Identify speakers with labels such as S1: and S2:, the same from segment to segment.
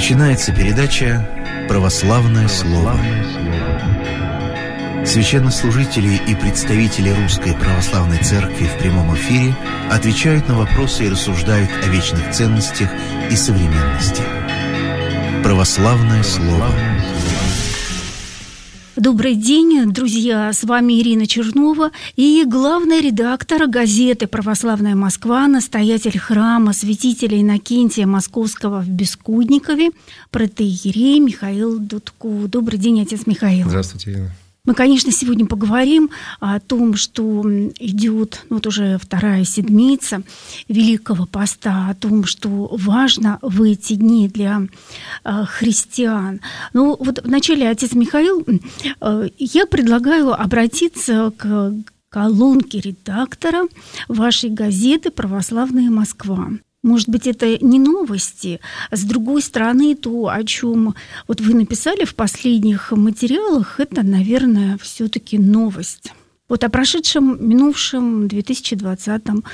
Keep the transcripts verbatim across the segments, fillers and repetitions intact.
S1: Начинается передача «Православное слово». Священнослужители и представители Русской Православной Церкви в прямом эфире отвечают на вопросы и рассуждают о вечных ценностях и современности. «Православное слово».
S2: Добрый день, друзья! С вами Ирина Чернова и главный редактор газеты «Православная Москва», настоятель храма святителя Иннокентия Московского в Бескудникове, протоиерей Михаил Дудко. Добрый день, отец Михаил.
S3: Здравствуйте, Ирина.
S2: Мы, конечно, сегодня поговорим о том, что идет вот уже вторая седмица Великого Поста, о том, что важно в эти дни для э, христиан. Ну вот вначале, отец Михаил, э, я предлагаю обратиться к колонке редактора вашей газеты «Православная Москва». Может быть, это не новости, а с другой стороны, то, о чем вот вы написали в последних материалах, это, наверное, все-таки новость. Вот о прошедшем, минувшем две тысячи двадцатом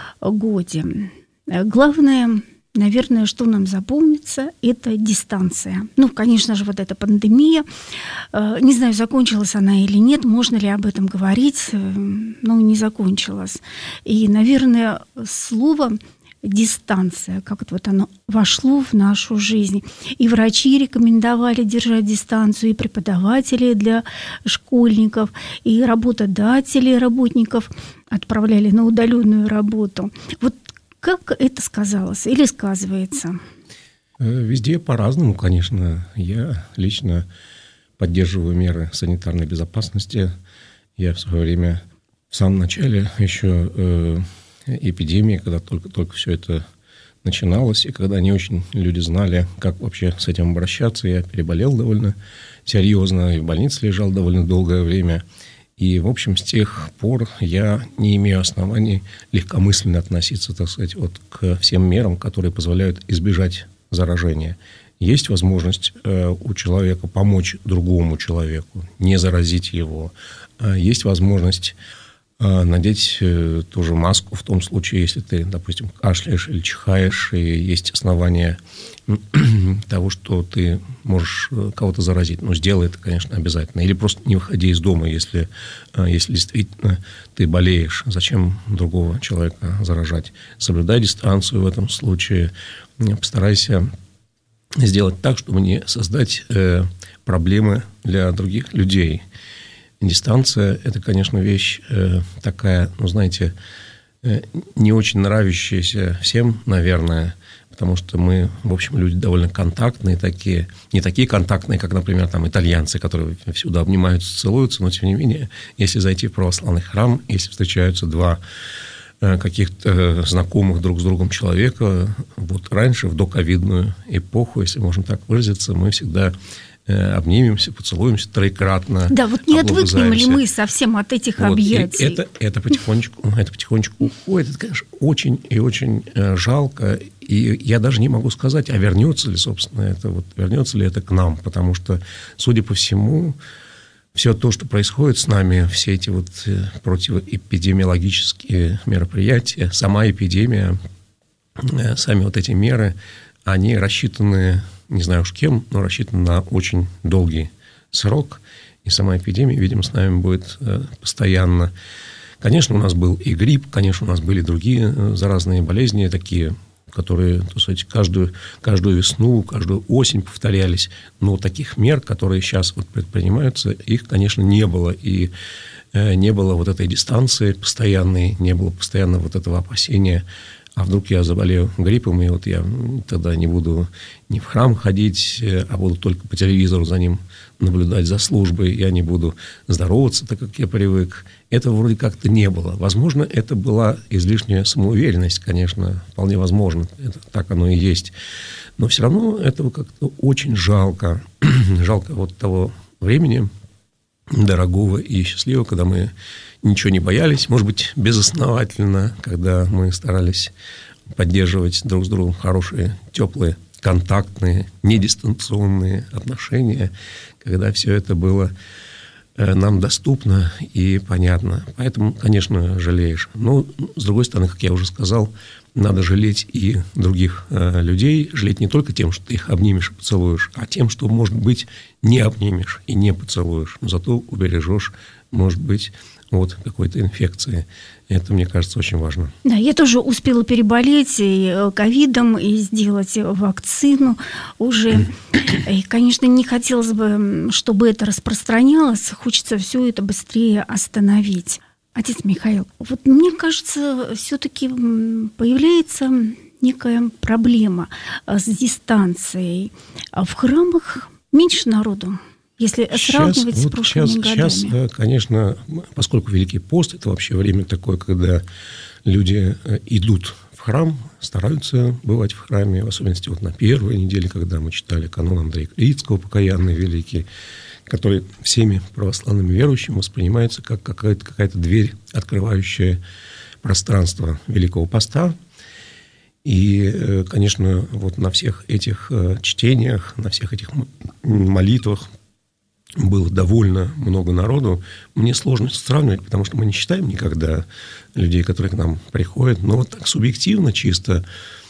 S2: годе. Главное, наверное, что нам запомнится, это дистанция. Ну, конечно же, вот эта пандемия. Не знаю, закончилась она или нет, можно ли об этом говорить, но не закончилась. И, наверное, слово дистанция, как вот оно вошло в нашу жизнь. И врачи рекомендовали держать дистанцию, и преподаватели для школьников, и работодатели работников отправляли на удаленную работу. Вот как это сказалось или сказывается?
S3: Везде по-разному, конечно. Я лично поддерживаю меры санитарной безопасности. Я в свое время, в самом начале еще э, эпидемии, когда только-только все это начиналось, и когда не очень люди знали, как вообще с этим обращаться, я переболел довольно серьезно, и в больнице лежал довольно долгое время. И, в общем, с тех пор я не имею оснований легкомысленно относиться, так сказать, вот к всем мерам, которые позволяют избежать заражения. Есть возможность э, у человека помочь другому человеку, не заразить его. Есть возможность надеть ту же маску в том случае, если ты, допустим, кашляешь или чихаешь, и есть основания того, что ты можешь кого-то заразить. Но сделай это, конечно, обязательно. Или просто не выходи из дома, если, если действительно ты болеешь. Зачем другого человека заражать? Соблюдай дистанцию в этом случае. Постарайся сделать так, чтобы не создать проблемы для других людей. Дистанция – это, конечно, вещь э, такая, ну, знаете, э, не очень нравящаяся всем, наверное, потому что мы, в общем, люди довольно контактные такие, не такие контактные, как, например, там, итальянцы, которые всюду обнимаются, целуются, но, тем не менее, если зайти в православный храм, если встречаются два э, каких-то знакомых друг с другом человека, вот раньше, в доковидную эпоху, если можно так выразиться, мы всегда обнимемся, поцелуемся троекратно.
S2: Да, вот не отвыкнем ли мы совсем от этих вот, объятий?
S3: Это, это, потихонечку, это потихонечку уходит. Это, конечно, очень и очень жалко. И я даже не могу сказать, а вернется ли, собственно, это, вот, вернется ли это к нам. Потому что, судя по всему, все то, что происходит с нами, все эти вот противоэпидемиологические мероприятия, сама эпидемия, сами вот эти меры, они рассчитаны, не знаю уж кем, но рассчитан на очень долгий срок. И сама эпидемия, видимо, с нами будет постоянно. Конечно, у нас был и грипп, конечно, у нас были другие заразные болезни, такие, которые, так сказать, каждую, каждую весну, каждую осень повторялись. Но таких мер, которые сейчас вот предпринимаются, их, конечно, не было. И не было вот этой дистанции постоянной, не было постоянно вот этого опасения. А вдруг я заболею гриппом, и вот я тогда не буду ни в храм ходить, а буду только по телевизору за ним наблюдать за службой, я не буду здороваться так, как я привык. Этого вроде как-то не было. Возможно, это была излишняя самоуверенность, конечно, вполне возможно. Это, так оно и есть. Но все равно этого как-то очень жалко. Жалко вот того времени дорогого и счастливого, когда мы ничего не боялись, может быть, безосновательно, когда мы старались поддерживать друг с другом хорошие, теплые, контактные, недистанционные отношения, когда все это было нам доступно и понятно. Поэтому, конечно, жалеешь. Но, с другой стороны, как я уже сказал, надо жалеть и других э, людей. Жалеть не только тем, что ты их обнимешь и поцелуешь, а тем, что, может быть, не обнимешь и не поцелуешь. Но зато убережешь, может быть, от какой-то инфекции. Это, мне кажется, очень важно.
S2: Да, я тоже успела переболеть и ковидом, и сделать вакцину уже. И, конечно, не хотелось бы, чтобы это распространялось. Хочется все это быстрее остановить. Отец Михаил, вот мне кажется, все-таки появляется некая проблема с дистанцией. В храмах меньше народу, если сейчас, сравнивать вот с прошлыми
S3: сейчас,
S2: годами.
S3: Сейчас, конечно, поскольку Великий пост – это вообще время такое, когда люди идут в храм, стараются бывать в храме, в особенности вот на первой неделе, когда мы читали канон Андрея Крицкого «Покаянный великий», который всеми православными верующими воспринимается как какая-то, какая-то дверь, открывающая пространство Великого Поста. И, конечно, вот на всех этих чтениях, на всех этих молитвах было довольно много народу. Мне сложно сравнивать, потому что мы не считаем никогда людей, которые к нам приходят. Но вот так субъективно чисто,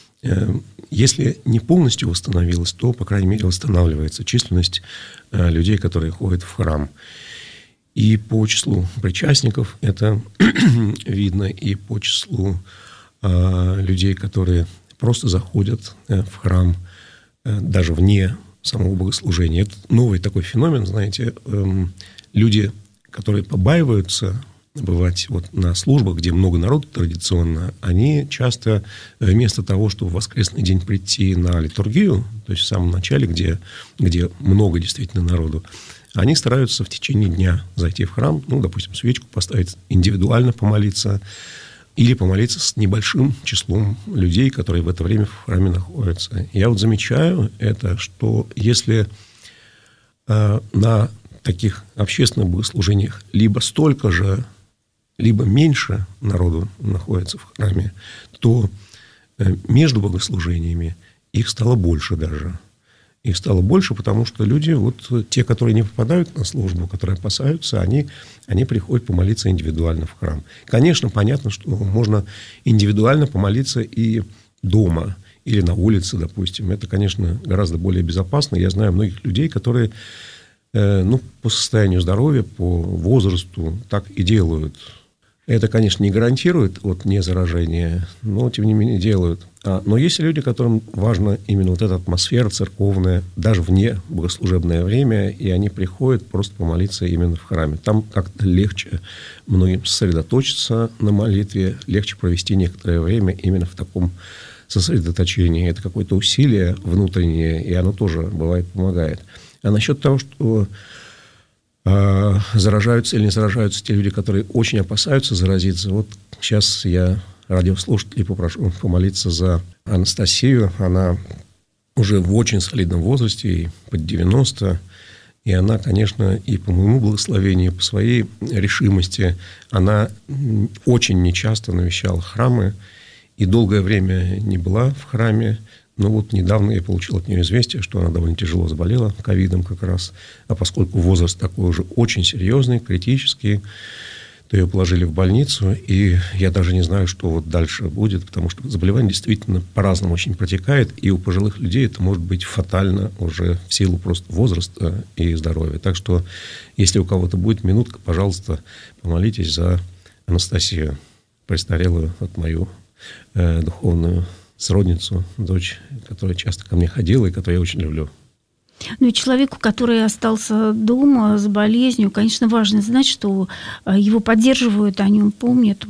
S3: если не полностью восстановилась, то, по крайней мере, восстанавливается численность людей, которые ходят в храм. И по числу причастников это видно, и по числу людей, которые просто заходят в храм даже вне самого богослужения. Это новый такой феномен, знаете, люди, которые побаиваются бывать вот на службах, где много народу традиционно, они часто вместо того, чтобы в воскресный день прийти на литургию, то есть в самом начале, где, где много действительно народу, они стараются в течение дня зайти в храм, ну, допустим, свечку поставить, индивидуально помолиться или помолиться с небольшим числом людей, которые в это время в храме находятся. Я вот замечаю это, что если э, на таких общественных богослужениях либо столько же, либо меньше народу находится в храме, то между богослужениями их стало больше даже. Их стало больше, потому что люди, вот те, которые не попадают на службу, которые опасаются, они, они приходят помолиться индивидуально в храм. Конечно, понятно, что можно индивидуально помолиться и дома, или на улице, допустим. Это, конечно, гораздо более безопасно. Я знаю многих людей, которые э, ну, по состоянию здоровья, по возрасту так и делают. Это, конечно, не гарантирует от незаражения, но, тем не менее, делают. А, но есть люди, которым важна именно вот эта атмосфера церковная, даже вне богослужебное время, и они приходят просто помолиться именно в храме. Там как-то легче многим сосредоточиться на молитве, легче провести некоторое время именно в таком сосредоточении. Это какое-то усилие внутреннее, и оно тоже, бывает, помогает. А насчет того, что заражаются или не заражаются те люди, которые очень опасаются заразиться. Вот сейчас я радиослушателей попрошу помолиться за Анастасию. Она уже в очень солидном возрасте, ей под девяносто. И она, конечно, и по моему благословению, и по своей решимости, она очень нечасто навещала храмы и долгое время не была в храме. Но вот недавно я получил от нее известие, что она довольно тяжело заболела ковидом как раз. А поскольку возраст такой уже очень серьезный, критический, то ее положили в больницу. И я даже не знаю, что вот дальше будет, потому что заболевание действительно по-разному очень протекает. И у пожилых людей это может быть фатально уже в силу просто возраста и здоровья. Так что, если у кого-то будет минутка, пожалуйста, помолитесь за Анастасию, престарелую, вот мою э, духовную сродницу, дочь, которая часто ко мне ходила и которую я очень люблю.
S2: Ну и человеку, который остался дома с болезнью, конечно, важно знать, что его поддерживают, о нем помнят.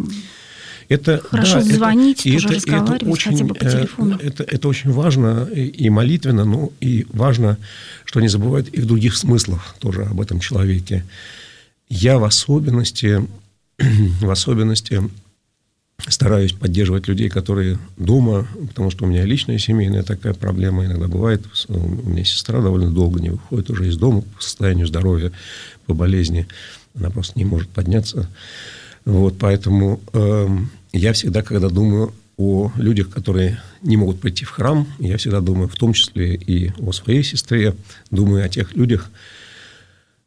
S3: Это,
S2: Хорошо да, звонить,
S3: это,
S2: тоже
S3: это,
S2: разговаривать,
S3: это очень,
S2: хотя бы по телефону.
S3: Это, это очень важно и молитвенно, но и важно, что не забывают и в других смыслах тоже об этом человеке. Я в особенности, в особенности стараюсь поддерживать людей, которые дома, потому что у меня личная семейная такая проблема иногда бывает. У меня сестра довольно долго не выходит уже из дома по состоянию здоровья, по болезни. Она просто не может подняться. Вот, поэтому э, я всегда, когда думаю о людях, которые не могут прийти в храм, я всегда думаю в том числе и о своей сестре, думаю о тех людях,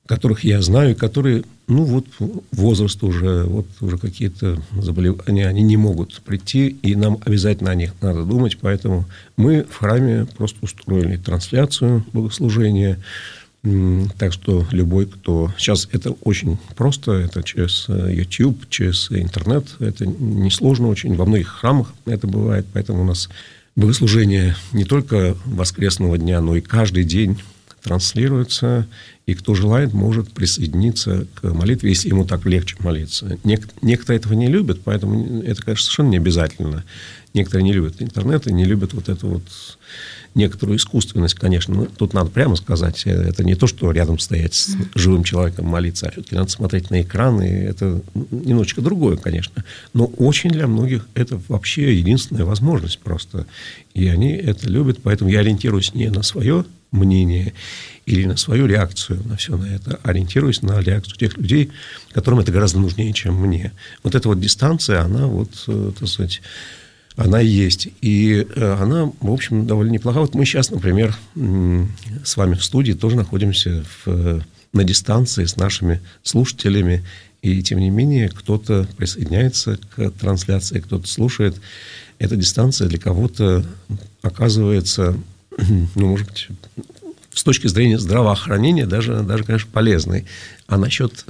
S3: которых я знаю, которые, ну, вот возраст уже, вот уже какие-то заболевания, они не могут прийти, и нам обязательно о них надо думать, поэтому мы в храме просто устроили трансляцию богослужения, так что любой, кто... Сейчас это очень просто, это через YouTube, через интернет, это несложно очень, во многих храмах это бывает, поэтому у нас богослужение не только воскресного дня, но и каждый день транслируется, и кто желает, может присоединиться к молитве, если ему так легче молиться. Некоторые этого не любят, поэтому это, конечно, совершенно не обязательно. Некоторые не любят интернет и не любят вот эту вот некоторую искусственность, конечно. Но тут надо прямо сказать, это не то, что рядом стоять с живым человеком молиться, а все-таки надо смотреть на экран, и это немножечко другое, конечно. Но очень для многих это вообще единственная возможность просто. И они это любят, поэтому я ориентируюсь не на свое мнение или на свою реакцию на все на это, ориентируюсь на реакцию тех людей, которым это гораздо нужнее, чем мне. Вот эта вот дистанция, она вот, так сказать, она есть. И она, в общем, довольно неплоха. Вот мы сейчас, например, с вами в студии тоже находимся в, на дистанции с нашими слушателями. И, тем не менее, кто-то присоединяется к трансляции, кто-то слушает. Эта дистанция для кого-то оказывается, ну, может быть, с точки зрения здравоохранения даже, даже конечно, полезной. А насчет,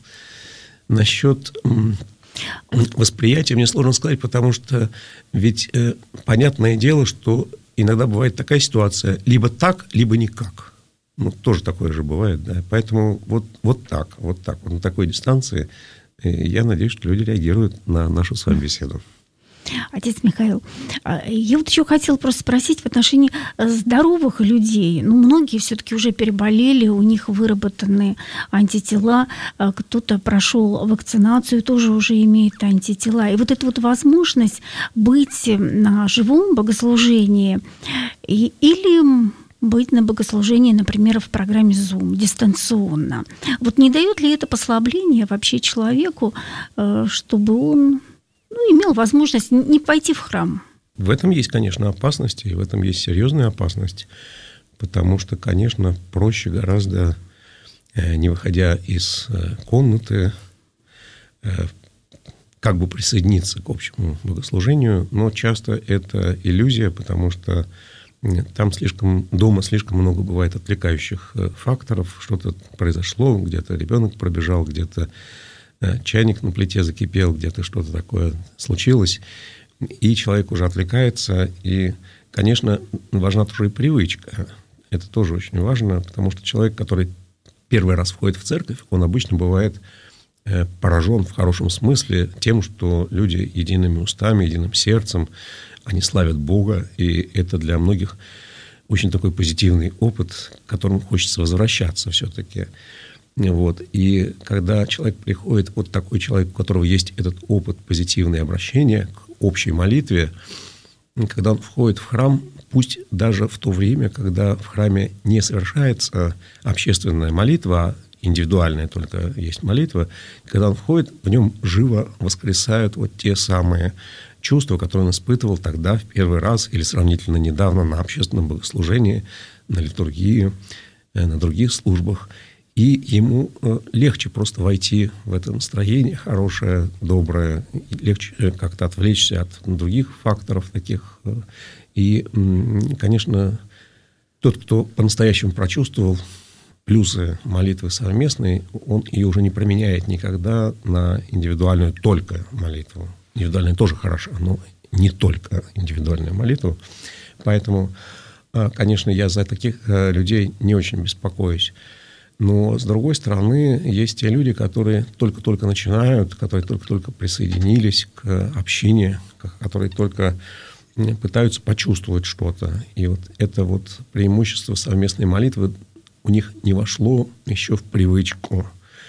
S3: насчет восприятия мне сложно сказать, потому что ведь понятное дело, что иногда бывает такая ситуация, либо так, либо никак. Ну, тоже такое же бывает, да. Поэтому вот, вот так, вот так, вот на такой дистанции я надеюсь, что люди реагируют на нашу с вами беседу.
S2: Отец Михаил, я вот еще хотела просто спросить в отношении здоровых людей. Ну, многие все-таки уже переболели, у них выработаны антитела, кто-то прошел вакцинацию, тоже уже имеет антитела. И вот эта вот возможность быть на живом богослужении или быть на богослужении, например, в программе Zoom, дистанционно. Вот не дает ли это послабление вообще человеку, чтобы он... ну, имел возможность не пойти в храм?
S3: В этом есть, конечно, опасность, и в этом есть серьезная опасность, потому что, конечно, проще гораздо, не выходя из комнаты, как бы присоединиться к общему богослужению, но часто это иллюзия, потому что там слишком, дома слишком много бывает отвлекающих факторов, что-то произошло, где-то ребенок пробежал, где-то чайник на плите закипел, где-то что-то такое случилось, и человек уже отвлекается. И, конечно, важна тоже и привычка. Это тоже очень важно, потому что человек, который первый раз входит в церковь, он обычно бывает поражен в хорошем смысле тем, что люди едиными устами, единым сердцем, они славят Бога, и это для многих очень такой позитивный опыт, к которому хочется возвращаться все-таки. Вот. И когда человек приходит, вот такой человек, у которого есть этот опыт позитивного обращения к общей молитве, когда он входит в храм, пусть даже в то время, когда в храме не совершается общественная молитва, а индивидуальная только есть молитва, когда он входит, в нем живо воскресают вот те самые чувства, которые он испытывал тогда в первый раз или сравнительно недавно на общественном богослужении, на литургии, на других службах. И ему легче просто войти в это настроение хорошее, доброе, легче как-то отвлечься от других факторов таких. И, конечно, тот, кто по-настоящему прочувствовал плюсы молитвы совместной, он ее уже не применяет никогда на индивидуальную только молитву. Индивидуальная тоже хороша, но не только индивидуальную молитву. Поэтому, конечно, я за таких людей не очень беспокоюсь. Но, с другой стороны, есть те люди, которые только-только начинают, которые только-только присоединились к общине, которые только пытаются почувствовать что-то. И вот это вот преимущество совместной молитвы у них не вошло еще в привычку.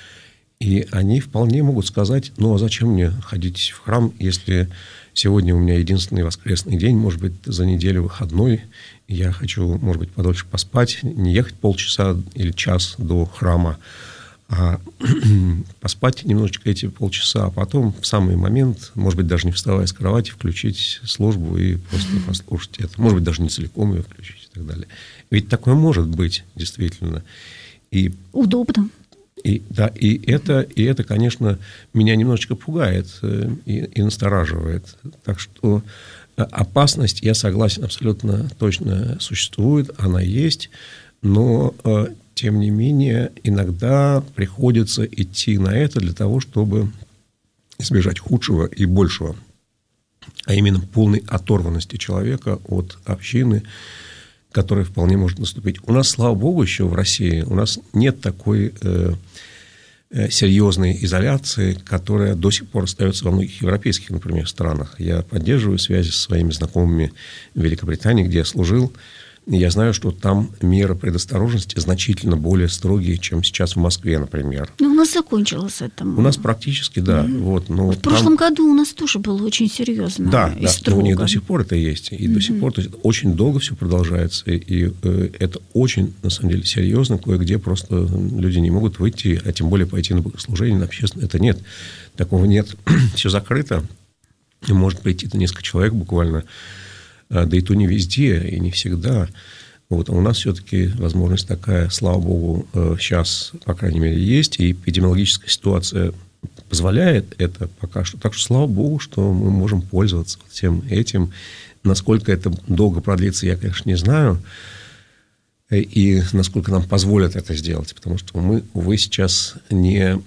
S3: И они вполне могут сказать: ну, а зачем мне ходить в храм, если сегодня у меня единственный воскресный день, может быть, за неделю выходной, я хочу, может быть, подольше поспать, не ехать полчаса или час до храма, а поспать немножечко эти полчаса, а потом в самый момент, может быть, даже не вставая с кровати, включить службу и просто послушать это. Может быть, даже не целиком ее включить и так далее. Ведь такое может быть, действительно. И
S2: удобно.
S3: И, да, и это, и это, конечно, меня немножечко пугает и, и настораживает. Так что опасность, я согласен, абсолютно точно существует, она есть, но, тем не менее, иногда приходится идти на это для того, чтобы избежать худшего и большего, а именно полной оторванности человека от общины, которая вполне может наступить. У нас, слава богу, еще в России у нас нет такой э, э, серьезной изоляции, которая до сих пор остается во многих европейских, например, странах. Я поддерживаю связи со своими знакомыми в Великобритании, где я служил. Я знаю, что там меры предосторожности значительно более строгие, чем сейчас в Москве, например.
S2: Ну, у нас закончилось это.
S3: У нас практически, да. Mm-hmm. Вот, но
S2: в
S3: там...
S2: прошлом году у нас тоже было очень серьезно
S3: да,
S2: и
S3: да,
S2: строго.
S3: Да, у них до сих пор это есть. И mm-hmm. до сих пор, то есть, очень долго все продолжается. И, и э, это очень, на самом деле, серьезно. Кое-где просто люди не могут выйти, а тем более пойти на богослужение, на общественное. Это нет. Такого нет. Все закрыто. И может прийти-то несколько человек буквально. Да и то не везде, и не всегда. Вот. А у нас все-таки возможность такая, слава богу, сейчас, по крайней мере, есть. И эпидемиологическая ситуация позволяет это пока что. Так что, слава богу, что мы можем пользоваться всем этим. Насколько это долго продлится, я, конечно, не знаю. И насколько нам позволят это сделать. Потому что мы, увы, сейчас не,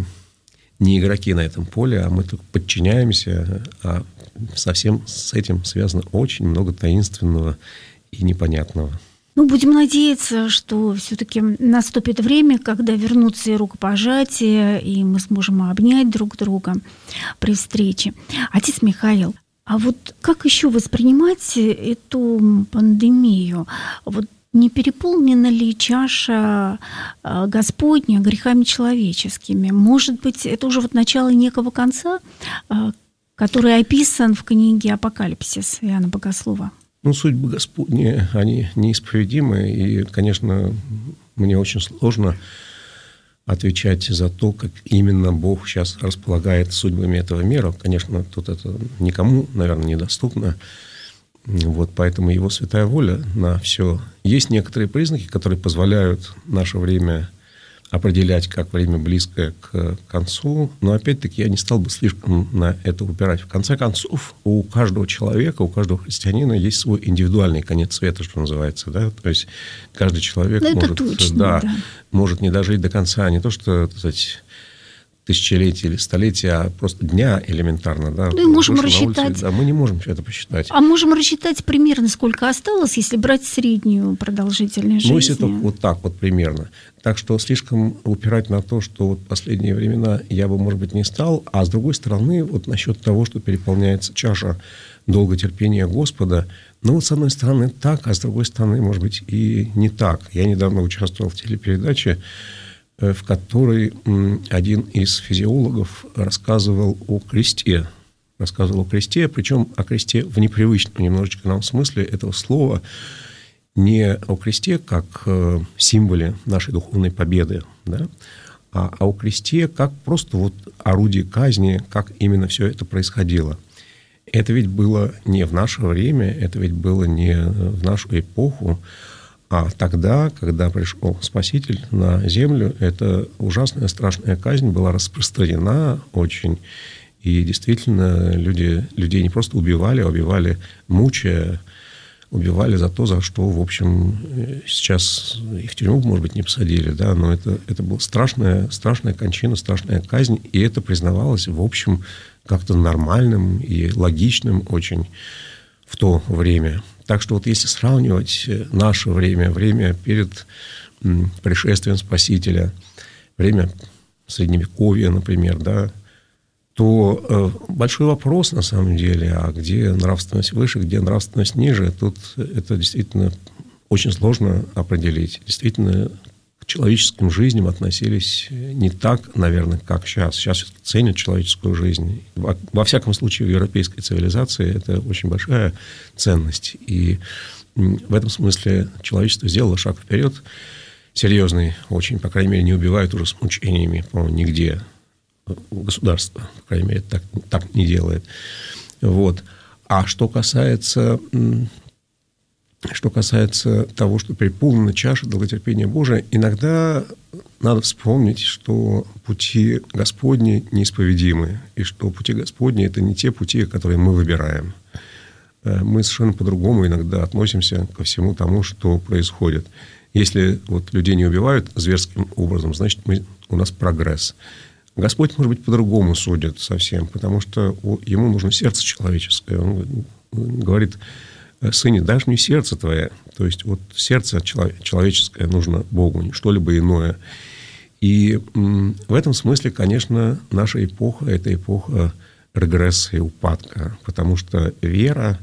S3: не игроки на этом поле, а мы только подчиняемся, а совсем с этим связано очень много таинственного и непонятного.
S2: Ну, будем надеяться, что все-таки наступит время, когда вернутся и рукопожатия, и мы сможем обнять друг друга при встрече. Отец Михаил, а вот как еще воспринимать эту пандемию? Вот не переполнена ли чаша Господня грехами человеческими? Может быть, это уже вот начало некого конца, который описан в книге «Апокалипсис» Иоанна Богослова?
S3: Ну, судьбы Господни, они неисповедимы. И, конечно, мне очень сложно отвечать за то, как именно Бог сейчас располагает судьбами этого мира. Конечно, тут это никому, наверное, недоступно. Вот, поэтому его святая воля на все. Есть некоторые признаки, которые позволяют наше время определять как время близкое к концу. Но, опять-таки, я не стал бы слишком на это упирать. В конце концов, у каждого человека, у каждого христианина есть свой индивидуальный конец света, что называется. Да? То есть, каждый человек может, точно, да, да. может не дожить до конца. Не то, что, так сказать, тысячелетия или столетия, а просто дня элементарно. Да,
S2: ну, и можем рассчитать.
S3: Улице, да, мы не можем все это посчитать.
S2: А можем рассчитать примерно, сколько осталось, если брать среднюю продолжительность жизни.
S3: Ну, если только вот так вот примерно. Так что слишком упирать на то, что вот последние времена я бы, может быть, не стал. А с другой стороны, вот насчет того, что переполняется чаша долготерпения Господа, ну, вот с одной стороны так, а с другой стороны, может быть, и не так. Я недавно участвовал в телепередаче, в которой один из физиологов рассказывал о кресте. Рассказывал о кресте, причем о кресте в непривычном немножечко нам смысле этого слова. Не о кресте как символе нашей духовной победы, да, а о кресте как просто вот орудие казни, как именно все это происходило. Это ведь было не в наше время, это ведь было не в нашу эпоху, а тогда, когда пришел Спаситель на землю, эта ужасная, страшная казнь была распространена очень. И действительно, люди, людей не просто убивали, а убивали мучая, убивали за то, за что, в общем, сейчас их в тюрьму, может быть, не посадили, да, но это, это была страшная, страшная кончина, страшная казнь, и это признавалось, в общем, как-то нормальным и логичным очень в то время. Так что вот если сравнивать наше время, время перед пришествием Спасителя, время Средневековья, например, да, то большой вопрос на самом деле, а где нравственность выше, где нравственность ниже, тут это действительно очень сложно определить. Действительно, к человеческим жизням относились не так, наверное, как сейчас. Сейчас ценят человеческую жизнь. Во, во всяком случае, в европейской цивилизации это очень большая ценность. И в этом смысле человечество сделало шаг вперед. Серьезный очень, по крайней мере, не убивают уже с мучениями, по-моему, нигде. Государство, по крайней мере, так, так не делает. Вот. А что касается что касается того, что переполнена чаша долготерпения Божия, иногда надо вспомнить, что пути Господни неисповедимы, и что пути Господни – это не те пути, которые мы выбираем. Мы совершенно по-другому иногда относимся ко всему тому, что происходит. Если вот людей не убивают зверским образом, значит, мы, у нас прогресс. Господь, может быть, по-другому судит совсем, потому что ему нужно сердце человеческое. Он говорит: «Сыне, дашь мне сердце твое». То есть вот сердце человеческое нужно Богу, не что-либо иное. И в этом смысле, конечно, наша эпоха – это эпоха регресса и упадка, потому что вера,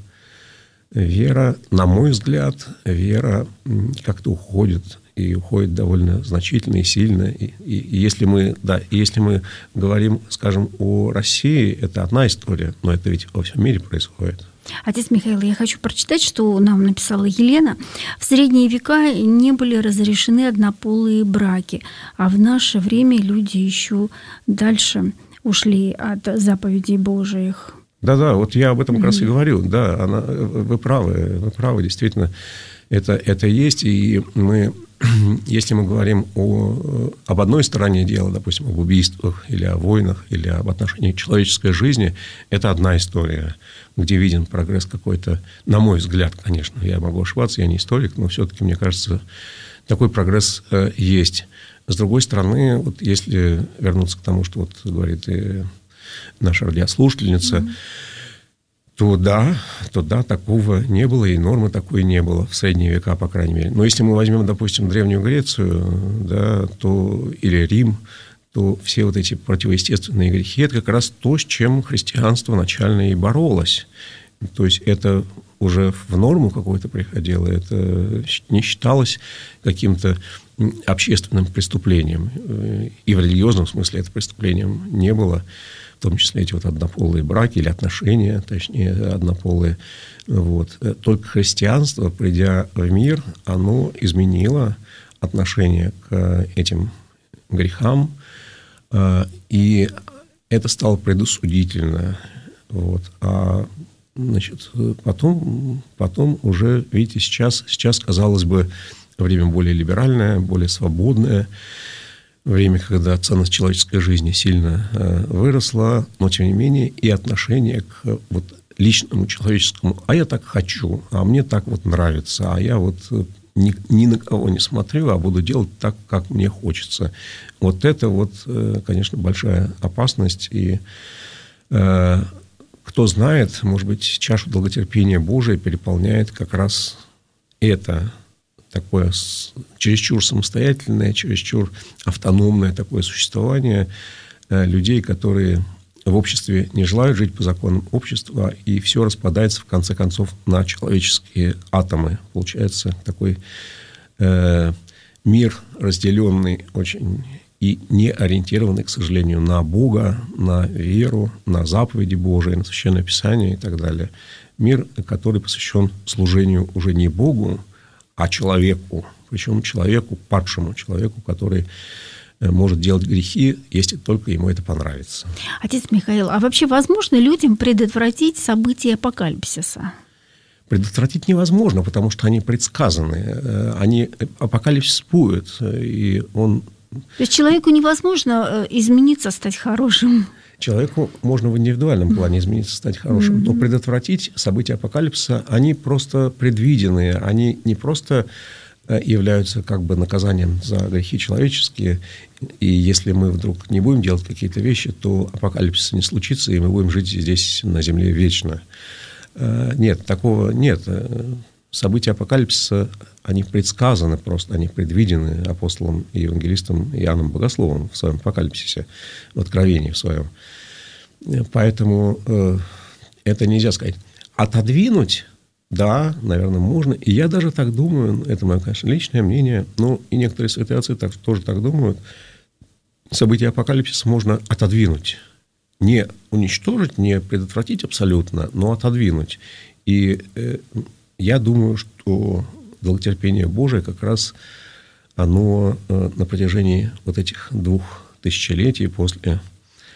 S3: вера, на мой взгляд, вера как-то уходит, и уходит довольно значительно и сильно. И, и, и если мы, да, если мы говорим, скажем, о России, это одна история, но это ведь во всем мире происходит.
S2: Отец Михаил, я хочу прочитать, что нам написала Елена. В средние века не были разрешены однополые браки, а в наше время люди еще дальше ушли от заповедей Божиих.
S3: Да-да, вот я об этом как раз и говорю. Да, она, вы правы, вы правы, действительно, это, это есть. И мы, если мы говорим о, об одной стороне дела, допустим, об убийствах или о войнах, или об отношении к человеческой жизни, это одна история, где виден прогресс какой-то, на мой взгляд, конечно, я могу ошибаться, я не историк, но все-таки, мне кажется, такой прогресс э, есть. С другой стороны, вот если вернуться к тому, что вот говорит и наша радиослушательница, mm-hmm. то да, то да, такого не было, и нормы такой не было в средние века, по крайней мере. Но если мы возьмем, допустим, Древнюю Грецию, да, то, или Рим, то все вот эти противоестественные грехи – это как раз то, с чем христианство начально и боролось. То есть это уже в норму какую-то приходило, это не считалось каким-то общественным преступлением. И в религиозном смысле это преступлением не было, в том числе эти вот однополые браки или отношения, точнее, однополые. Вот. Только христианство, придя в мир, оно изменило отношение к этим грехам, и это стало предосудительно. Вот. А значит, потом, потом уже, видите, сейчас, сейчас, казалось бы, время более либеральное, более свободное, время, когда ценность человеческой жизни сильно выросла, но, тем не менее, и отношение к вот личному человеческому «а я так хочу», «а мне так вот нравится», «а я вот ни, ни на кого не смотрю, а буду делать так, как мне хочется». Вот это вот, конечно, большая опасность. И э, кто знает, может быть, чашу долготерпения Божия переполняет как раз это такое чересчур самостоятельное, чересчур автономное такое существование людей, которые в обществе не желают жить по законам общества, и все распадается, в конце концов, на человеческие атомы. Получается такой э, мир, разделенный очень и не ориентированный, к сожалению, на Бога, на веру, на заповеди Божии, на Священное Писание и так далее. Мир, который посвящен служению уже не Богу, а человеку. Причем человеку падшему, человеку, который может делать грехи, если только ему это понравится.
S2: Отец Михаил, а вообще возможно людям предотвратить события апокалипсиса?
S3: Предотвратить невозможно, потому что они предсказаны. Они, апокалипсис будет, и он...
S2: То есть человеку невозможно измениться, стать хорошим?
S3: Человеку можно в индивидуальном плане измениться, стать хорошим. Mm-hmm. Но предотвратить события апокалипсиса, они просто предвиденные. Они не просто являются как бы наказанием за грехи человеческие. И если мы вдруг не будем делать какие-то вещи, то апокалипсиса не случится, и мы будем жить здесь на земле вечно. Нет, такого нет. События апокалипсиса, они предсказаны просто, они предвидены апостолом и евангелистом Иоанном Богословом в своем апокалипсисе, в Откровении в своем. Поэтому э, это нельзя сказать. Отодвинуть, да, наверное, можно. И я даже так думаю, это мое, конечно, личное мнение, но и некоторые святые отцы так, тоже так думают, события апокалипсиса можно отодвинуть. Не уничтожить, не предотвратить абсолютно, но отодвинуть. И э, я думаю, что долготерпение Божие как раз оно на протяжении вот этих двух тысячелетий после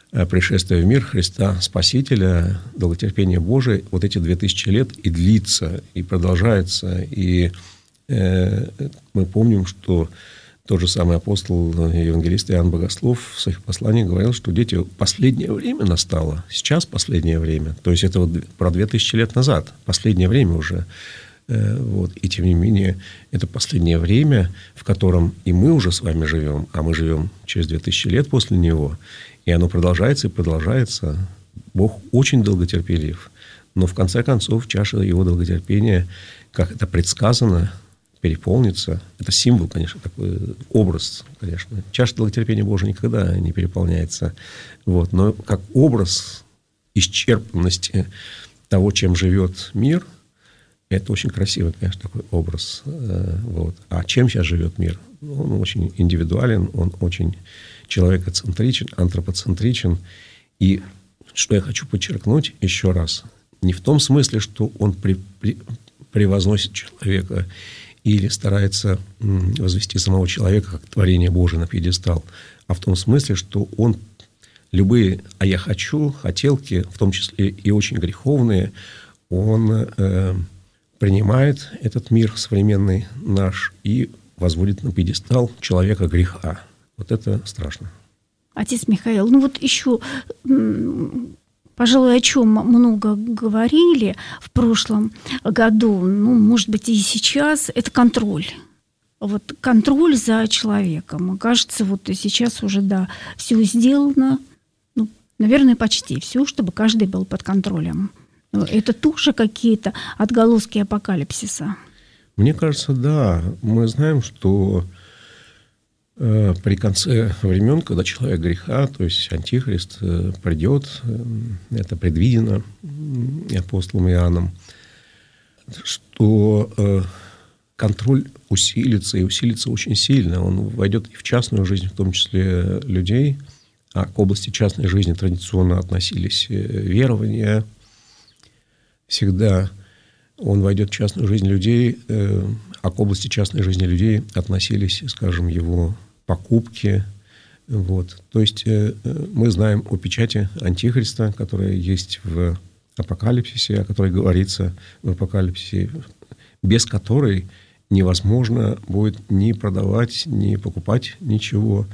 S3: пришествия в мир Христа Спасителя, долготерпение Божие, вот эти две тысячи лет и длится, и продолжается. И э, мы помним, что тот же самый апостол, евангелист Иоанн Богослов в своих посланиях говорил, что, дети, последнее время настало, сейчас последнее время. То есть это вот про две тысячи лет назад, последнее время уже. Вот. И тем не менее, это последнее время, в котором и мы уже с вами живем, а мы живем через две тысячи лет после него, и оно продолжается и продолжается. Бог очень долготерпелив, но в конце концов чаша его долготерпения, как это предсказано, переполнится. Это символ, конечно, такой образ, конечно. Чаша долготерпения Божия никогда не переполняется. Вот. Но как образ исчерпанности того, чем живет мир, это очень красивый, конечно, такой образ. Вот. А чем сейчас живет мир? Он очень индивидуален, он очень человекоцентричен, антропоцентричен. И что я хочу подчеркнуть еще раз, не в том смысле, что он при, при, превозносит человека или старается возвести самого человека как творение Божие на пьедестал, а в том смысле, что он любые «а я хочу», хотелки, в том числе и очень греховные, он э, принимает этот мир современный наш и возводит на пьедестал человека греха. Вот это страшно.
S2: Отец Михаил, ну вот еще, пожалуй, о чем много говорили в прошлом году, ну, может быть, и сейчас, это контроль. Вот контроль за человеком. Кажется, вот сейчас уже, да, все сделано, ну, наверное, почти все, чтобы каждый был под контролем. Это тоже какие-то отголоски апокалипсиса?
S3: Мне кажется, да. Мы знаем, что э, при конце времен, когда человек греха, то есть антихрист, э, придет, э, это предвидено апостолом Иоанном, что э, контроль усилится, и усилится очень сильно. Он войдет и в частную жизнь, в том числе людей. А к области частной жизни традиционно относились верования. Всегда он войдет в частную жизнь людей, а к области частной жизни людей относились, скажем, его покупки. Вот. То есть мы знаем о печати Антихриста, которая есть в Апокалипсисе, о которой говорится в Апокалипсисе, без которой невозможно будет ни продавать, ни покупать ничего.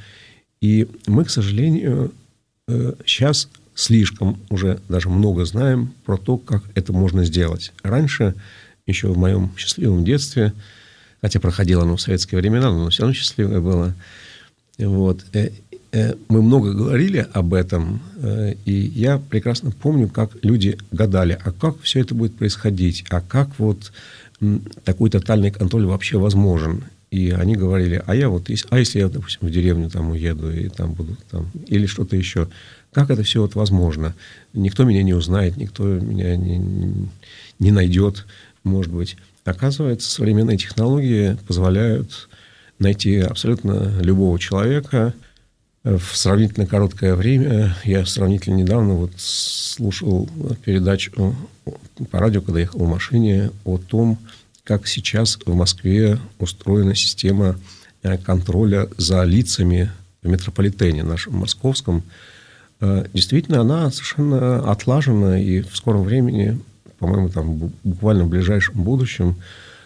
S3: И мы, к сожалению, сейчас слишком уже даже много знаем про то, как это можно сделать. Раньше, еще в моем счастливом детстве, хотя проходило оно в советские времена, но все равно счастливое было, вот, мы много говорили об этом, и я прекрасно помню, как люди гадали, а как все это будет происходить, а как вот такой тотальный контроль вообще возможен. И они говорили, а я вот, а если я, допустим, в деревню там уеду и там буду там, или что-то еще, как это все вот возможно? Никто меня не узнает, никто меня не, не найдет, может быть. Оказывается, современные технологии позволяют найти абсолютно любого человека в сравнительно короткое время. Я сравнительно недавно вот слушал передачу по радио, когда ехал в машине, о том, как сейчас в Москве устроена система контроля за лицами в метрополитене нашем московском. Действительно, она совершенно отлажена, и в скором времени, по-моему, там буквально в ближайшем будущем,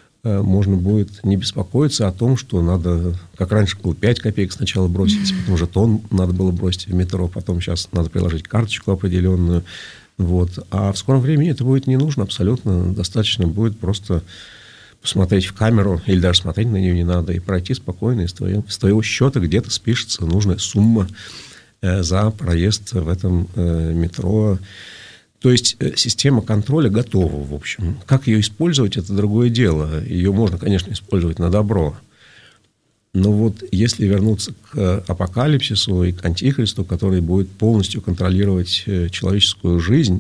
S3: можно будет не беспокоиться о том, что надо, как раньше было пять копеек сначала бросить, потом жетон надо было бросить в метро, потом сейчас надо приложить карточку определенную. Вот. А в скором времени это будет не нужно абсолютно. Достаточно будет просто посмотреть в камеру, или даже смотреть на нее не надо, и пройти спокойно, и с твоего, с твоего счета где-то спишется нужная сумма э, за проезд в этом э, метро. То есть э, система контроля готова, в общем. Как ее использовать, это другое дело. Ее можно, конечно, использовать на добро. Но вот если вернуться к апокалипсису и к антихристу, который будет полностью контролировать человеческую жизнь,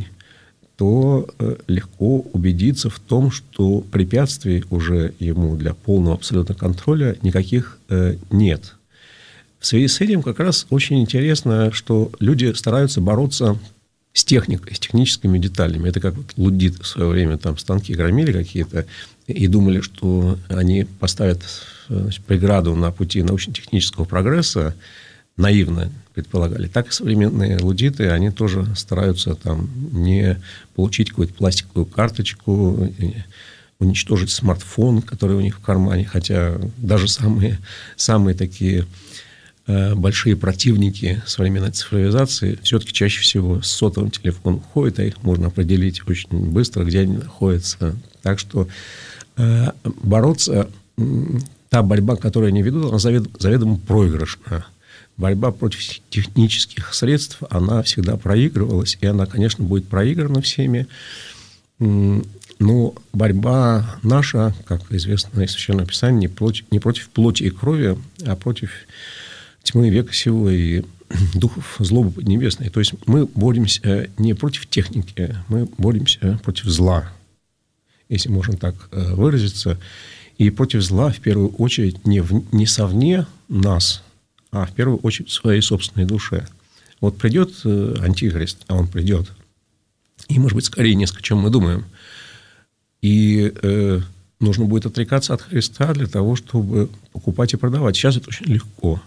S3: то легко убедиться в том, что препятствий уже ему для полного абсолютно контроля никаких нет. В связи с этим как раз очень интересно, что люди стараются бороться с техникой, с техническими деталями. Это как вот луддиты в свое время там станки громили какие-то и думали, что они поставят, значит, преграду на пути научно-технического прогресса, наивно предполагали, так и современные лудиты, они тоже стараются там не получить какую-то пластиковую карточку, уничтожить смартфон, который у них в кармане, хотя даже самые, самые такие э, большие противники современной цифровизации все-таки чаще всего с сотовым телефоном ходят, а их можно определить очень быстро, где они находятся. Так что э, бороться, э, та борьба, которую они ведут, она завед, заведомо проигрышна. Борьба против технических средств, она всегда проигрывалась, и она, конечно, будет проиграна всеми. Но борьба наша, как известно из Священного Писания, не против, не против плоти и крови, а против тьмы века сего и духов злобы поднебесной. То есть мы боремся не против техники, мы боремся против зла, если можно так выразиться. И против зла, в первую очередь, не, в, не совне нас, а в первую очередь в своей собственной душе. Вот придет антихрист, а он придет, и, может быть, скорее несколько, чем мы думаем. И э, нужно будет отрекаться от Христа для того, чтобы покупать и продавать. Сейчас это очень легко.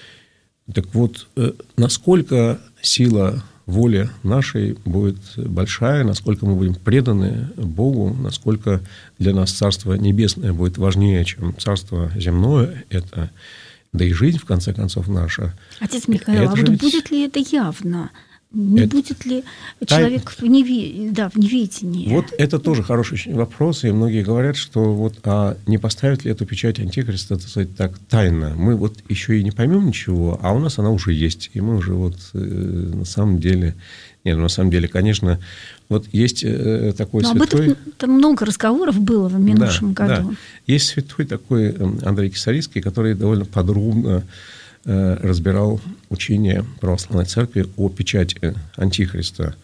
S3: Так вот, э, насколько сила воли нашей будет большая, насколько мы будем преданы Богу, насколько для нас Царство Небесное будет важнее, чем Царство Земное, это, да и жизнь, в конце концов, наша.
S2: Отец Михаил, это а вот ведь... будет ли это явно? Не это... будет ли человек Тай... в, неве... да, в неведении?
S3: Вот это тоже хороший очень вопрос. И многие говорят, что вот, а не поставит ли эту печать антихриста, так сказать, так тайно? Мы вот еще и не поймем ничего, а у нас она уже есть. И мы уже вот э, на самом деле... Нет, на самом деле, конечно, вот есть э, такой Но святой...
S2: об этом там много разговоров было в минувшем да, году.
S3: Да. Есть святой такой Андрей Кесарийский, который довольно подробно разбирал учение православной церкви о печати антихриста.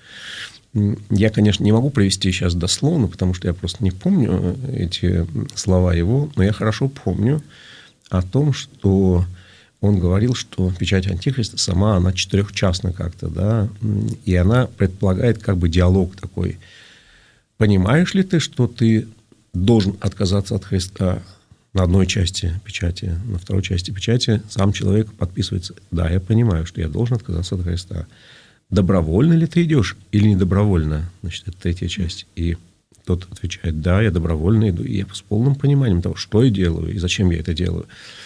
S3: Я, конечно, не могу привести сейчас дословно, потому что я просто не помню эти слова его, но я хорошо помню о том, что он говорил, что печать антихриста сама, она четырехчастна как-то, да, и она предполагает как бы диалог такой. Понимаешь ли ты, что ты должен отказаться от Христа? На одной части печати, на второй части печати сам человек подписывается. Да, я понимаю, что я должен отказаться от Христа. Добровольно ли ты идешь или не добровольно? Значит, это третья часть. И тот отвечает, да, я добровольно иду. И я с полным пониманием того, что я делаю и зачем я это делаю.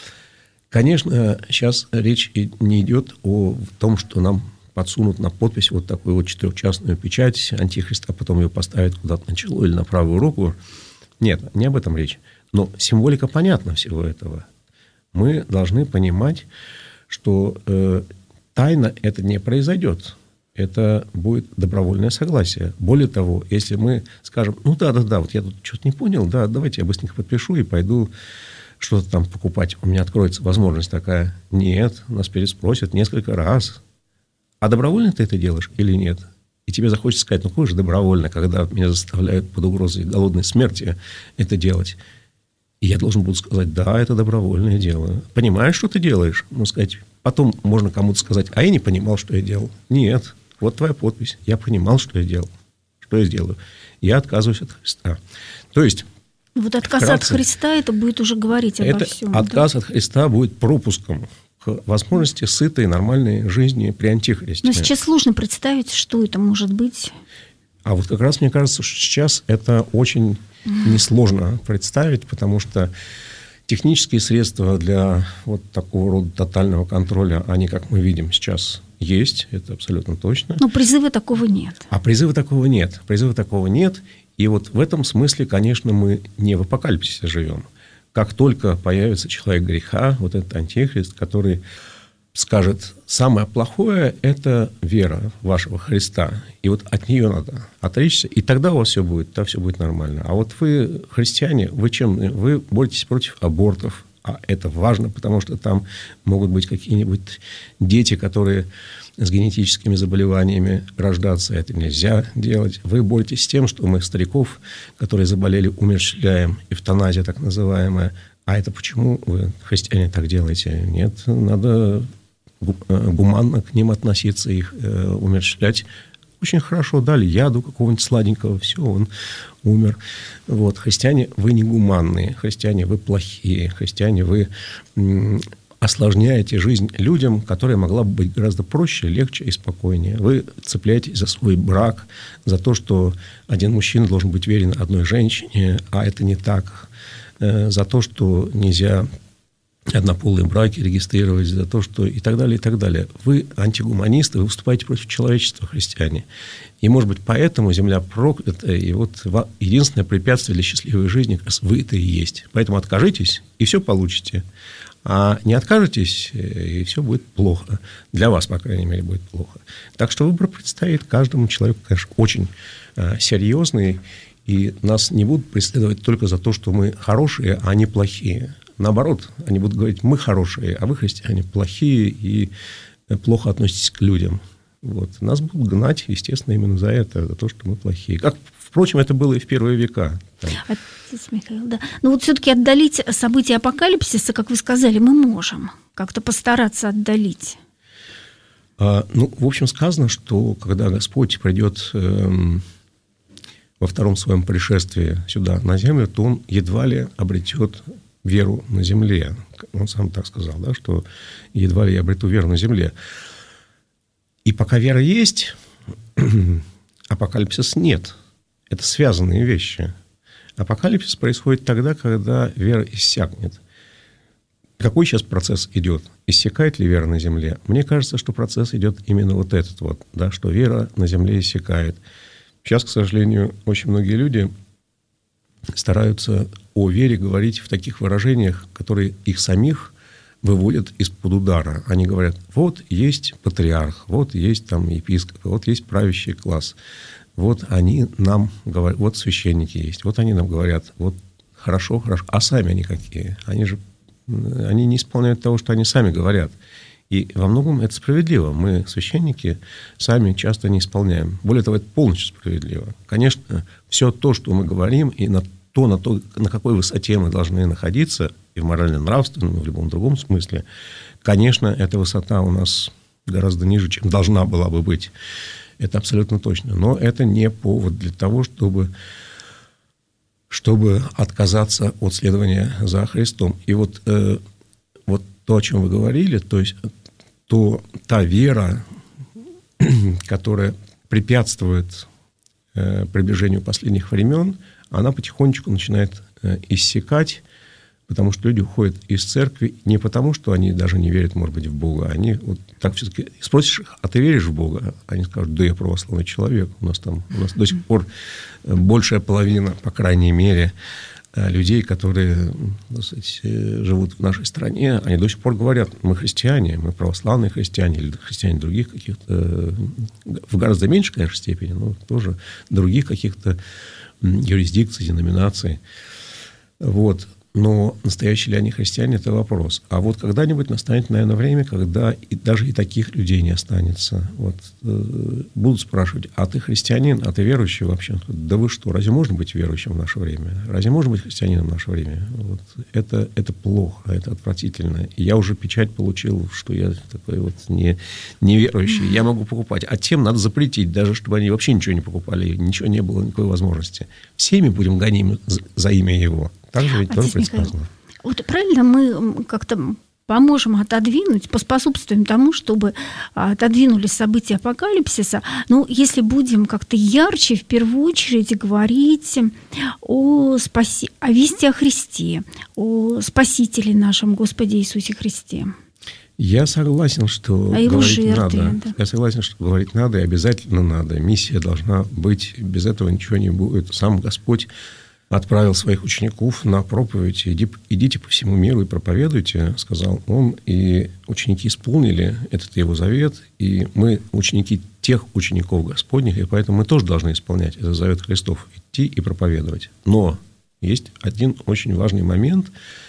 S3: Конечно, сейчас речь не идет о том, что нам подсунут на подпись вот такую вот четырехчастную печать антихриста, а потом ее поставят куда-то на чело или на правую руку. Нет, не об этом речь. Но символика понятна всего этого. Мы должны понимать, что э, тайно это не произойдет. Это будет добровольное согласие. Более того, если мы скажем, ну да-да-да, вот я тут что-то не понял, да, давайте я быстренько подпишу и пойду что-то там покупать. У меня откроется возможность такая. Нет, нас переспросят несколько раз. А добровольно ты это делаешь или нет? И тебе захочется сказать, ну какое же добровольно, когда меня заставляют под угрозой голодной смерти это делать. И я должен буду сказать, да, это добровольное дело. Понимаешь, что ты делаешь? Ну, сказать, потом можно кому-то сказать, а я не понимал, что я делал. Нет, вот твоя подпись. Я понимал, что я делал. Что я сделаю? Я отказываюсь от Христа. То есть...
S2: Вот отказ вкратце, от Христа, это будет уже говорить обо
S3: это
S2: всем.
S3: Отказ
S2: да?
S3: от Христа будет пропуском к возможности сытой, нормальной жизни при антихристе.
S2: Но сейчас сложно представить, что это может быть.
S3: А вот как раз мне кажется, что сейчас это очень несложно представить, потому что технические средства для вот такого рода тотального контроля, они, как мы видим, сейчас есть, это абсолютно точно.
S2: Но призыва такого нет.
S3: А призыва такого нет. Призыва такого нет. И вот в этом смысле, конечно, мы не в апокалипсисе живем. Как только появится человек греха, вот этот антихрист, который скажет, самое плохое – это вера вашего Христа. И вот от нее надо отречься, и тогда у вас все будет, тогда все будет нормально. А вот вы, христиане, вы чем? Вы боретесь против абортов. А это важно, потому что там могут быть какие-нибудь дети, которые с генетическими заболеваниями рождаться. Это нельзя делать. Вы боретесь с тем, что мы стариков, которые заболели, умерщвляем, эвтаназия так называемая. А это почему вы, христиане, так делаете? Нет, надо гуманно к ним относиться, их э, умерщвлять. Очень хорошо дали яду какого-нибудь сладенького, все, он умер. Вот. Христиане, вы не гуманные, христиане, вы плохие, христиане, вы м, осложняете жизнь людям, которая могла бы быть гораздо проще, легче и спокойнее. Вы цепляетесь за свой брак, за то, что один мужчина должен быть верен одной женщине, а это не так. За то, что нельзя однополые браки регистрировать, за то, что и так далее, и так далее. Вы антигуманисты, вы выступаете против человечества, христиане. И, может быть, поэтому земля проклята, и вот единственное препятствие для счастливой жизни как раз вы это и есть. Поэтому откажитесь, и все получите. А не откажетесь, и все будет плохо. Для вас, по крайней мере, будет плохо. Так что выбор предстоит каждому человеку, конечно, очень э, серьезный. И нас не будут преследовать только за то, что мы хорошие, а они плохие. Наоборот, они будут говорить, мы хорошие, а вы, христиане, плохие и плохо относитесь к людям. Вот. Нас будут гнать, естественно, именно за это, за то, что мы плохие. Как, впрочем, это было и в первые века.
S2: Отец Михаил, да. Но вот все-таки отдалить события апокалипсиса, как вы сказали, мы можем. Как-то постараться отдалить.
S3: А, ну, в общем, сказано, что когда Господь придет эм, во втором своем пришествии сюда, на землю, то Он едва ли обретет веру на земле. Он сам так сказал, да, что едва ли я обрету веру на земле. И пока вера есть, апокалипсис нет. Это связанные вещи. Апокалипсис происходит тогда, когда вера иссякнет. Какой сейчас процесс идет? Иссякает ли вера на земле? Мне кажется, что процесс идет именно вот этот вот, да, что вера на земле иссякает. Сейчас, к сожалению, очень многие люди стараются о вере говорить в таких выражениях, которые их самих выводят из-под удара. Они говорят, вот есть патриарх, вот есть там епископ, вот есть правящий класс, вот они нам говорят, вот священники есть, вот они нам говорят, вот хорошо, хорошо, а сами они какие? Они же они не исполняют того, что они сами говорят. И во многом это справедливо. Мы, священники, сами часто не исполняем. Более того, это полностью справедливо. Конечно, все то, что мы говорим, и на то, на, то, на какой высоте мы должны находиться, и в морально-нравственном, и в любом другом смысле, конечно, эта высота у нас гораздо ниже, чем должна была бы быть. Это абсолютно точно. Но это не повод для того, чтобы, чтобы отказаться от следования за Христом. И вот, э, вот то, о чем вы говорили, то есть то, та вера, которая препятствует э, приближению последних времен, она потихонечку начинает э, иссякать, потому что люди уходят из церкви не потому, что они даже не верят, может быть, в Бога. Они вот так все-таки спросишь их, а ты веришь в Бога? Они скажут, да я православный человек. У нас там у нас до сих пор большая половина, по крайней мере, людей, которые, так сказать, живут в нашей стране, они до сих пор говорят, мы христиане, мы православные христиане, или христиане других каких-то, в гораздо меньшей, конечно, степени, но тоже других каких-то юрисдикций, деноминаций. Вот. Но настоящие ли они христиане – это вопрос. А вот когда-нибудь настанет, наверное, время, когда и даже и таких людей не останется. Вот, э, будут спрашивать, а ты христианин, а ты верующий вообще? Да вы что, разве можно быть верующим в наше время? Разве можно быть христианином в наше время? Вот, это, это плохо, это отвратительно. И я уже печать получил, что я такой вот не, неверующий. Я могу покупать. А тем надо запретить, даже чтобы они вообще ничего не покупали, ничего не было, никакой возможности. Всеми будем гоним за имя его. Так же ведь тоже предсказано.
S2: Вот правильно мы как-то поможем отодвинуть, поспособствуем тому, чтобы отодвинулись события апокалипсиса. Ну, если будем как-то ярче, в первую очередь, говорить о, спаси... о вести о Христе, о Спасителе нашем Господе Иисусе Христе.
S3: Я согласен, что
S2: а
S3: говорить
S2: жертве,
S3: надо.
S2: Да.
S3: Я согласен, что говорить надо и обязательно надо. Миссия должна быть, без этого ничего не будет. Сам Господь отправил своих учеников на проповедь. Иди, идите по всему миру и проповедуйте, сказал он. И ученики исполнили этот его завет. И мы ученики тех учеников Господних, и поэтому мы тоже должны исполнять этот завет Христов. Идти и проповедовать. Но есть один очень важный момент,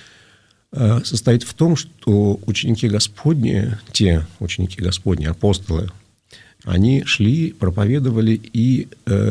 S3: состоит в том, что ученики Господни, те ученики Господни, апостолы, они шли, проповедовали, и э,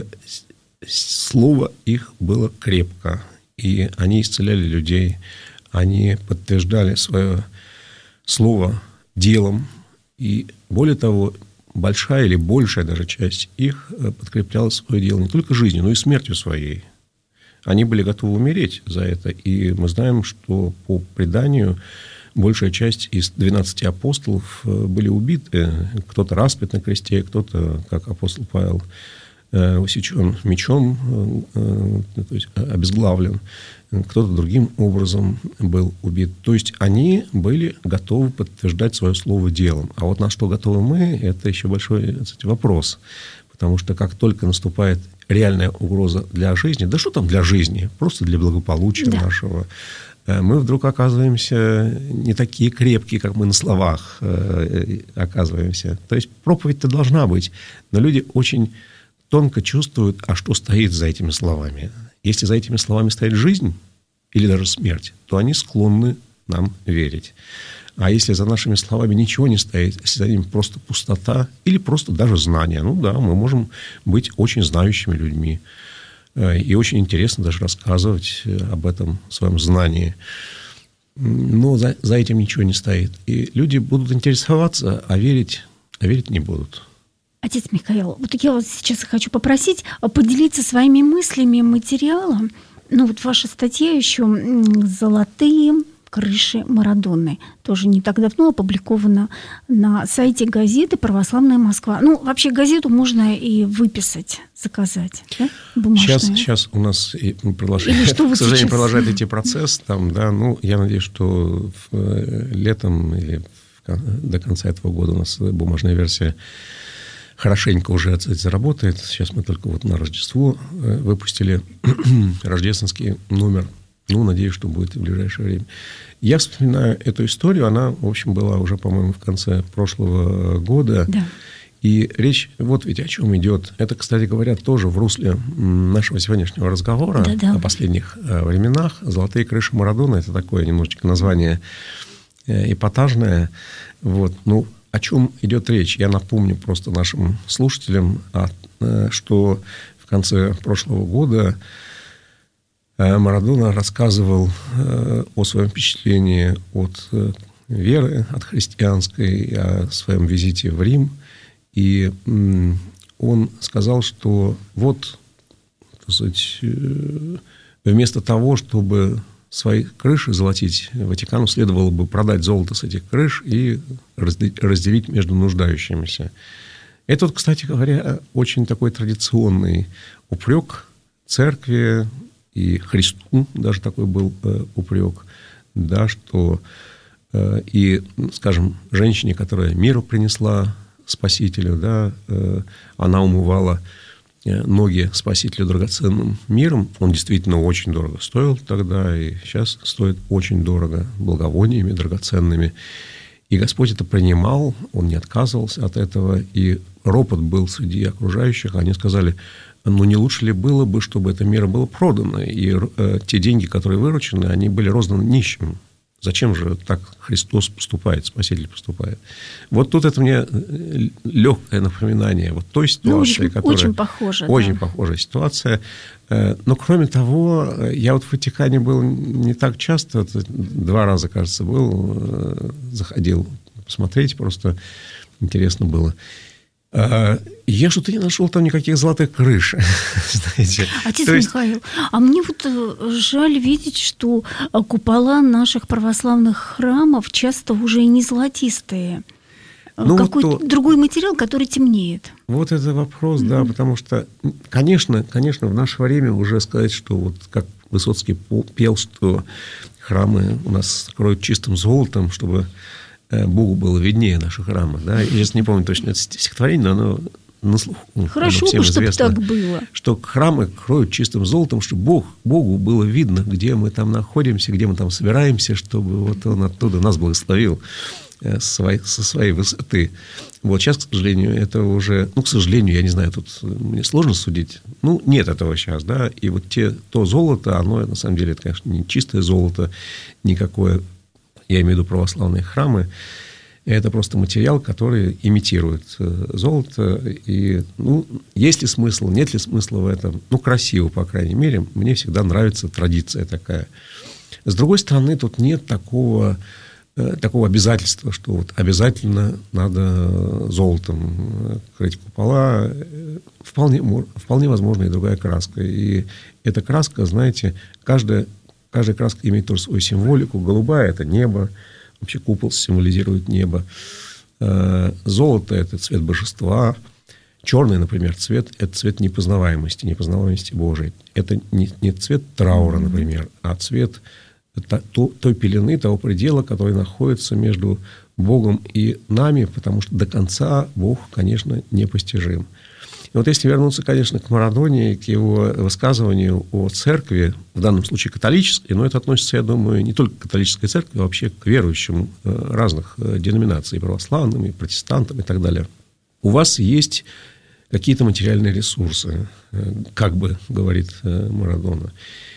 S3: слово их было крепко, и они исцеляли людей, они подтверждали свое слово делом, и более того, большая или большая даже часть их подкрепляла свое дело не только жизнью, но и смертью своей. Они были готовы умереть за это, и мы знаем, что по преданию большая часть из двенадцати апостолов были убиты. Кто-то распят на кресте, кто-то, как апостол Павел, усечен мечом, то есть обезглавлен, кто-то другим образом был убит. То есть они были готовы подтверждать свое слово делом. А вот на что готовы мы, это еще большой, кстати, вопрос. Потому что как только наступает реальная угроза для жизни, да что там для жизни, просто для благополучия да. нашего, мы вдруг оказываемся не такие крепкие, как мы на словах оказываемся. То есть проповедь-то должна быть, но люди очень тонко чувствуют, а что стоит за этими словами. Если за этими словами стоит жизнь или даже смерть, то они склонны нам верить. А если за нашими словами ничего не стоит, если за ними просто пустота или просто даже знание, ну да, мы можем быть очень знающими людьми. И очень интересно даже рассказывать об этом своем знании. Но за, за этим ничего не стоит. И люди будут интересоваться, а верить, а верить не будут.
S2: Отец Михаил, вот я вас сейчас хочу попросить поделиться своими мыслями, материалом. Ну, вот ваша статья еще «Золотые крыши Марадоны». Тоже не так давно опубликована на сайте газеты «Православная Москва». Ну, вообще газету можно и выписать, заказать, да? Бумажную.
S3: Сейчас, сейчас у нас продолжает, к сожалению, сейчас... продолжает идти процесс. Там, да, ну, я надеюсь, что в, летом или в, до конца этого года у нас бумажная версия хорошенько уже заработает. Сейчас мы только вот на Рождество выпустили рождественский номер. Ну, надеюсь, что будет и в ближайшее время. Я вспоминаю эту историю. Она, в общем, была уже, по-моему, в конце прошлого года. Да. И речь вот ведь о чем идет. Это, кстати говоря, тоже в русле нашего сегодняшнего разговора Да-да. о последних временах. «Золотые крыши Марадоны» – это такое немножечко название эпатажное. Вот. Ну, о чем идет речь? Я напомню просто нашим слушателям, что в конце прошлого года Марадона рассказывал о своем впечатлении от веры, от христианской, о своем визите в Рим. И он сказал, что вот, так сказать, вместо того, чтобы свои крыши золотить, Ватикану следовало бы продать золото с этих крыш и разделить между нуждающимися. Это, кстати говоря, очень такой традиционный упрек церкви и Христу, даже такой был упрек, да, что и, скажем, женщине, которая миру принесла Спасителю, да, она умывала ноги Спасителю драгоценным миром. Он действительно очень дорого стоил тогда, и сейчас стоит очень дорого, благовониями драгоценными. И Господь это принимал, Он не отказывался от этого. И ропот был среди окружающих. Они сказали, ну не лучше ли было бы, чтобы это мира было продано, и э, те деньги, которые выручены, они были розданы нищим. Зачем же так Христос поступает, Спаситель поступает? Вот тут это мне легкое напоминание вот той ситуации, ну, очень, которая...
S2: Очень похожа.
S3: Очень
S2: да.
S3: похожая ситуация. Но, кроме того, я вот в Ватикане был не так часто, два раза, кажется, был, заходил посмотреть, просто интересно было. Я что-то не нашел там никаких золотых крыш. Знаете.
S2: Отец
S3: есть...
S2: Михаил, а мне вот жаль видеть, что купола наших православных храмов часто уже и не золотистые. Ну, какой-то вот то... другой материал, который темнеет.
S3: Вот это вопрос, mm-hmm. да, потому что, конечно, конечно, в наше время уже сказать, что вот как Высоцкий пел, что храмы у нас кроют чистым золотом, чтобы Богу было виднее наших храмов. Да? Я сейчас не помню точно это стихотворение, но оно на слуху.
S2: Хорошо бы, чтобы так было.
S3: Что храмы кроют чистым золотом, чтобы Бог, Богу было видно, где мы там находимся, где мы там собираемся, чтобы вот Он оттуда нас благословил со своей, со своей высоты. Вот сейчас, к сожалению, это уже... Ну, к сожалению, я не знаю, тут мне сложно судить. Ну, нет этого сейчас, да. И вот те, то золото, оно, на самом деле, это, конечно, не чистое золото никакое. Я имею в виду православные храмы. Это просто материал, который имитирует золото. И, ну, есть ли смысл, нет ли смысла в этом? Ну, красиво, по крайней мере. Мне всегда нравится традиция такая. С другой стороны, тут нет такого, такого обязательства, что вот обязательно надо золотом крыть купола. Вполне, вполне возможно и другая краска. И эта краска, знаете, каждая... Каждая краска имеет тоже свою символику. Голубая – это небо, вообще купол символизирует небо. Золото – это цвет божества. Черный, например, цвет – это цвет непознаваемости, непознаваемости Божией. Это не, не цвет траура, например, а цвет той пелены, того предела, который находится между Богом и нами, потому что до конца Бог, конечно, непостижим. И вот если вернуться, конечно, к Марадоне, к его высказыванию о церкви, в данном случае католической, но это относится, я думаю, не только к католической церкви, а вообще к верующим разных деноминаций, православным, и протестантам и так далее. У вас есть какие-то материальные ресурсы, как бы говорит Марадона.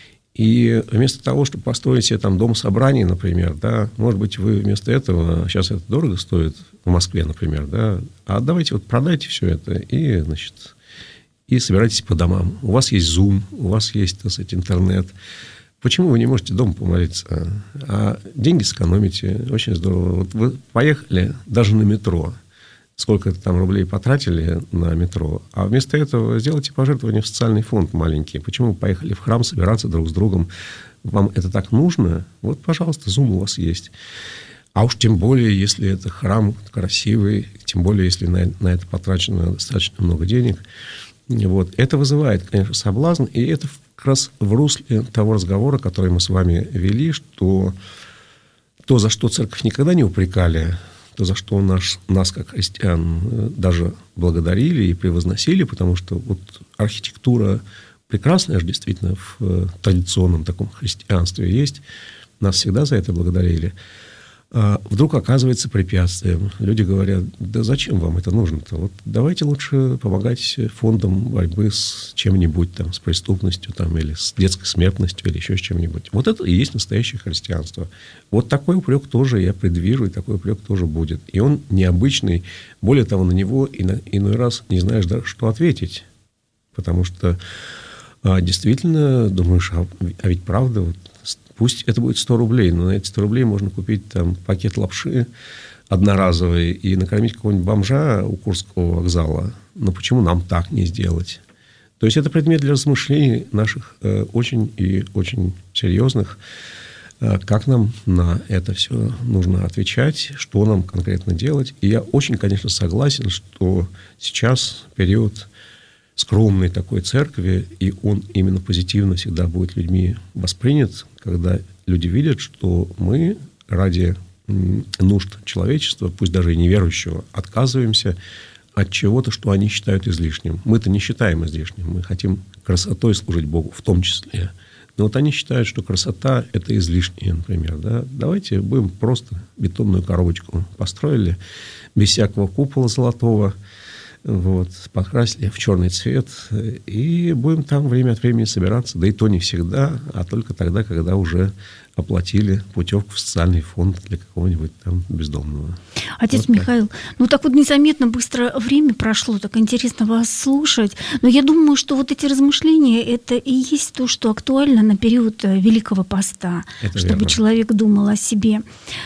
S3: И вместо того, чтобы построить себе там дом собраний, например, да, может быть, вы вместо этого, сейчас это дорого стоит в Москве, например, да, а давайте вот продайте все это и, значит, и собирайтесь по домам. У вас есть Zoom, у вас есть, так сказать, интернет. Почему вы не можете дома помолиться? А деньги сэкономите, очень здорово. Вот вы поехали даже на метро, сколько-то там рублей потратили на метро, а вместо этого сделайте пожертвование в социальный фонд маленький. Почему вы поехали в храм собираться друг с другом? Вам это так нужно? Вот, пожалуйста, Zoom у вас есть. А уж тем более, если это храм красивый, тем более, если на, на это потрачено достаточно много денег. Вот. Это вызывает, конечно, соблазн, и это как раз в русле того разговора, который мы с вами вели, что то, за что церковь никогда не упрекали, то, за что наш, нас, как христиан, даже благодарили и превозносили, потому что вот архитектура прекрасная же действительно в традиционном таком христианстве есть. Нас всегда за это благодарили. А вдруг оказывается препятствием. Люди говорят, да зачем вам это нужно-то? Вот давайте лучше помогать фондам борьбы с чем-нибудь, там, с преступностью там, или с детской смертностью, или еще с чем-нибудь. Вот это и есть настоящее христианство. Вот такой упрек тоже я предвижу, и такой упрек тоже будет. И он необычный. Более того, на него иной раз не знаешь даже, что ответить. Потому что а, действительно думаешь, а, а ведь правда, вот, пусть это будет сто рублей, но на эти сто рублей можно купить там пакет лапши одноразовый и накормить какого-нибудь бомжа у Курского вокзала. Но почему нам так не сделать? То есть это предмет для размышлений наших э, очень и очень серьезных. Э, как нам на это все нужно отвечать, что нам конкретно делать. И я очень, конечно, согласен, что сейчас период скромной такой церкви, и он именно позитивно всегда будет людьми воспринят, когда люди видят, что мы ради нужд человечества, пусть даже и неверующего, отказываемся от чего-то, что они считают излишним. Мы-то не считаем излишним, мы хотим красотой служить Богу в том числе. Но вот они считают, что красота – это излишнее, например. Да? Давайте будем просто бетонную коробочку построили, без всякого купола золотого, вот, покрасили в черный цвет, и будем там время от времени собираться, да и то не всегда, а только тогда, когда уже оплатили путевку в социальный фонд для какого-нибудь там бездомного.
S2: Отец
S3: вот
S2: Михаил, так. ну так вот незаметно быстро время прошло, так интересно вас слушать, но я думаю, что вот эти размышления, это и есть то, что актуально на период Великого Поста, это чтобы верно. Человек думал о себе.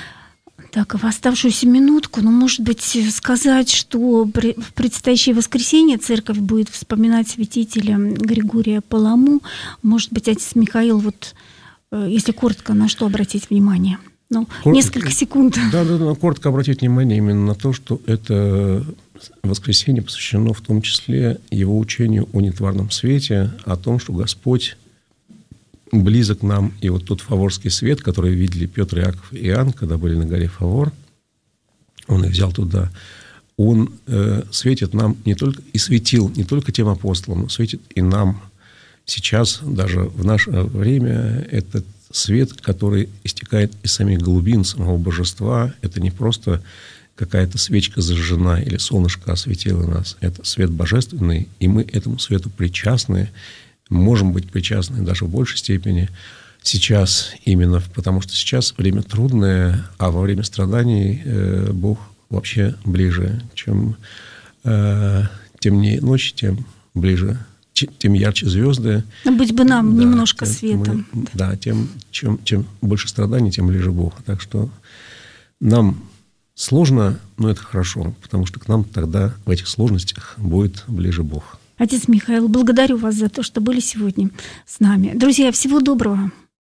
S2: Так, в оставшуюся минутку, ну, может быть, сказать, что в предстоящее воскресенье церковь будет вспоминать святителя Григория Паламу. Может быть, отец Михаил, вот, если коротко, на что обратить внимание? Ну, Кор... несколько секунд.
S3: Да, да, да, коротко обратить внимание именно на то, что это воскресенье посвящено в том числе его учению о нетварном свете, о том, что Господь близок нам, и вот тот фаворский свет, который видели Петр, Иаков и Иоанн, когда были на горе Фавор, он их взял туда, он э, светит нам не только, и светил не только тем апостолам, но светит и нам сейчас, даже в наше время, этот свет, который истекает из самих глубин самого божества, это не просто какая-то свечка зажжена или солнышко осветило нас, это свет божественный, и мы этому свету причастны, можем быть причастны даже в большей степени сейчас именно, потому что сейчас время трудное, а во время страданий э, Бог вообще ближе, чем э, темнее ночь, тем ближе, тем ярче звезды.
S2: Но быть бы нам да, немножко тем, света.
S3: Мы, да, тем чем, чем больше страданий, тем ближе Бог. Так что нам сложно, но это хорошо, потому что к нам тогда в этих сложностях будет ближе Бог.
S2: Отец Михаил, благодарю вас за то, что были сегодня с нами. Друзья, всего доброго.